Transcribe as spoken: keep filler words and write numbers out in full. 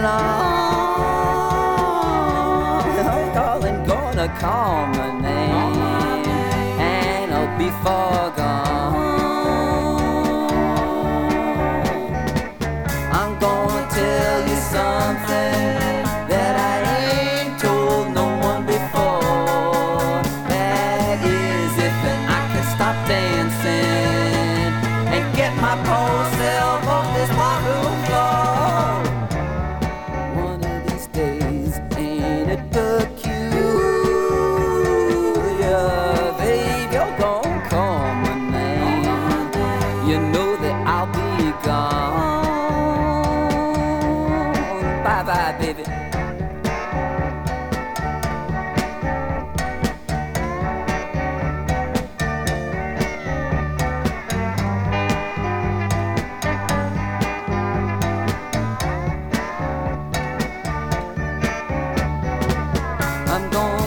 long. Oh, darling, gonna call my name, and I'll be far gone. I'm gonna tell you something that I ain't told no one before. That is, if I can stop dancing and get my poor self off this ballroom floor. One of these days, ain't it peculiar, babe, you're gonna call my name. You know that I'll be gone. Bye bye, baby. I'm gonna